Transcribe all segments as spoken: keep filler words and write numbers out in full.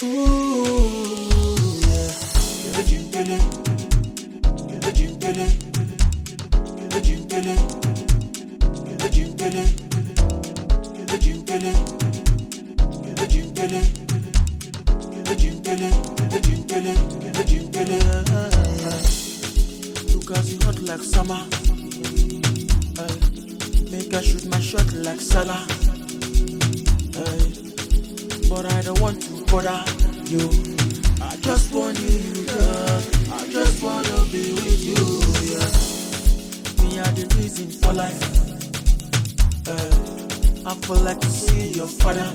Ooh, yeah. Ejinkele, ejinkele, ejinkele, ejinkele, ejinkele, ejinkele, ejinkele, ejinkele, ejinkele. You got it hot like summer. Aye. Make I shoot my shot like Salah. Aye. But I don't want to bother you. I just want you, girl. I just wanna be with you, yeah. Me are the reason for life. Uh, I feel like to see your father.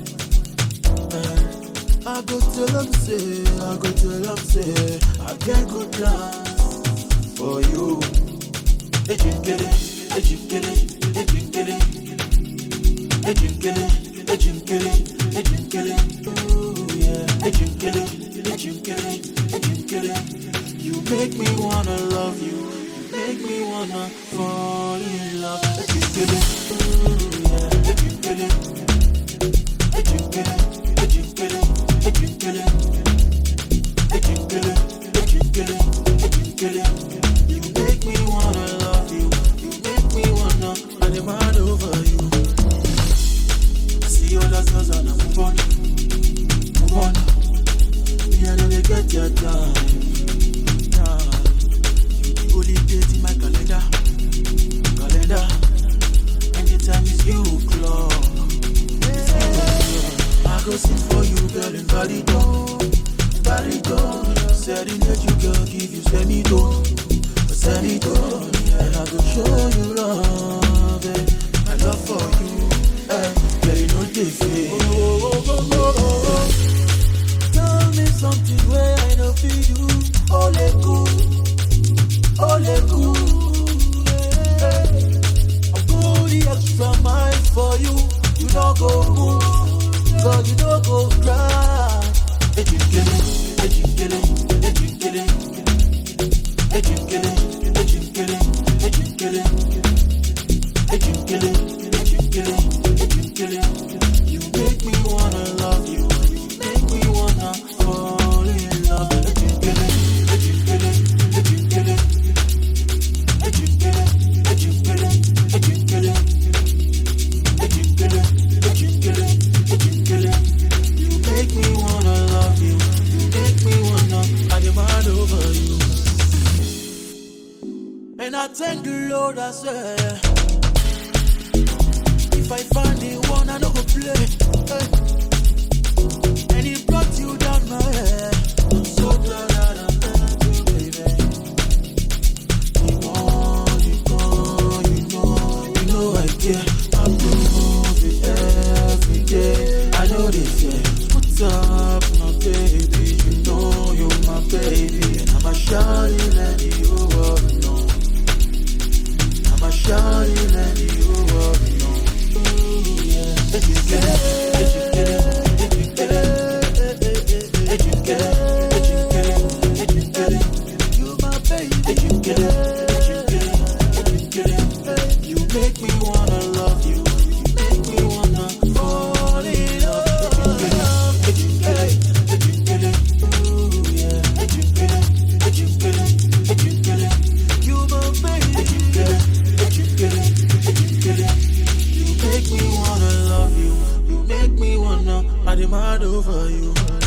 Uh, I go tell him say, I go tell him say, I get good plans for you. Ejinkele, ejinkele, ejinkele, ejinkele, ejinkele, ejinkele. Ooh yeah, ejinkele, ejinkele, ejinkele. You make me wanna love you. You make me wanna fall in love. Ejinkele, ooh yeah, ejinkele, ejinkele, ejinkele, ejinkele, ejinkele, ejinkele, ejinkele. You make me wanna love you. You make me wanna I'm mad over you. I see other girls and I move on, move on. Me I don't get your time. Nah. You the only date in my calendar, calendar. Anytime it's you, clock. I go sing for you, girl, in Bariton, Bariton. Serenade you, girl, give you semitone, semitone. And I go show you love, eh. My love for you, eh. Girl, you know they feel. Oh, oh, oh, oh, oh, oh. Tell me something where I know for you. Ole cool, ole cool, eh. I'll go the extra mile for you. You don't go move, God, you don't go cry. Ejinkele, ejinkele, ejinkele, ejinkele, ejinkele, ejinkele, ejinkele, ejinkele, ejinkele. You make me wanna love you. You make me wanna fall in love. Ejinkele, ejinkele, ejinkele, ejinkele, ejinkele, ejinkele, ejinkele, ejinkele, ejinkele. You make me wanna love you. You make me wanna I'm mad over you. And I thank the Lord, I say, if I find the one, I don't go play. Hey. And he brought you down my head. I'm so glad that I met you, baby. You know, you know, you know, you know I care. I prove it every day. I know they care. What's up, my baby? You know you're my baby. And I'm a shy lady, you already know. I'm a shy lady, you already know. Ooh, yeah. Ejinkele, ejinkele, ejinkele, ejinkele, ejinkele, ejinkele. You my baby. Ejinkele, ejinkele, ejinkele. You make me wanna love you. You make me wanna fall in love. Ejinkele, ejinkele, ooh yeah. Ejinkele, ejinkele, ejinkele. You my baby. Ejinkele, ejinkele, ejinkele. You make me wanna love you. You make me wanna I'm mad over you.